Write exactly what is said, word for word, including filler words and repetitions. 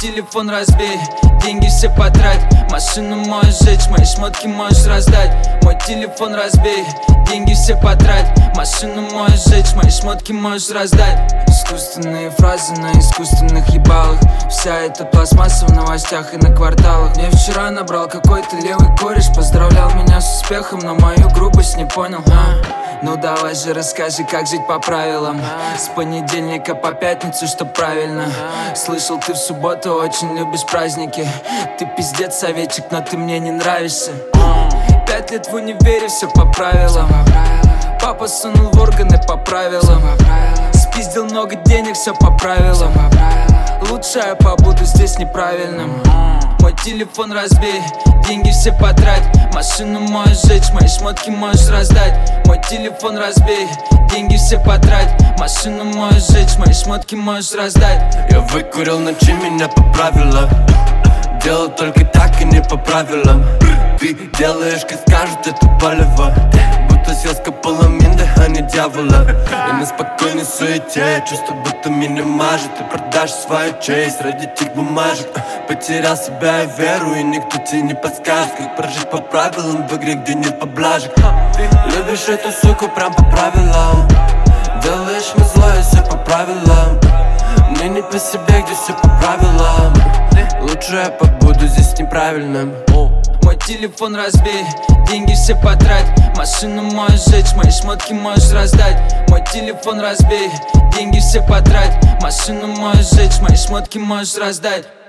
телефон разбей, деньги все потрать. Машину можешь сжечь, мои шмотки можешь раздать. Мой телефон разбей, деньги все потрать. Машину можешь сжечь, мои шмотки можешь раздать. Искусственные фразы на искусственных ебалах. Вся эта пластмасса в новостях и на кварталах. Мне вчера набрал какой-то левый кореш, поздравлял меня с успехом, но мою грубость не понял. а? Ну давай же расскажи, как жить по правилам. С понедельника по пятницу, что правильно. Слышал, ты в субботу очень любишь праздники. Ты пиздец советчик, но ты мне не нравишься. Пять лет в универе, все по правилам. Папа сунул в органы по правилам. Спиздил много денег, все по правилам. Лучше я побуду здесь неправильным. Мой телефон разбей, деньги все потрать. Машину можешь сжечь, мои шмотки можешь раздать. Мой телефон разбей, деньги все потрать. Машину можешь сжечь, мои шмотки можешь раздать. Я выкурил ночи, меня поправила. Делал только так и не по правилам. Ты делаешь, как скажут, это болево. Будто съел скополаминды, а не дьявола. Я на спокойной суете, чувство, будто меня мажет. Ты продашь свою честь ради тех бумажек. Потерял себя и веру, и никто тебе не подскажет, как прожить по правилам в игре, где нет поблажек. Любишь эту суку прям по правилам. Делаешь мне злое, все по правилам. Мне не по себе, где все по правилам. Лучше я побуду здесь неправильным. Мой телефон разбей, деньги все потрать. Машину можешь сжечь, мои шмотки можешь раздать. Мой телефон разбей, деньги все потрать. Машину можешь сжечь, мои шмотки можешь раздать.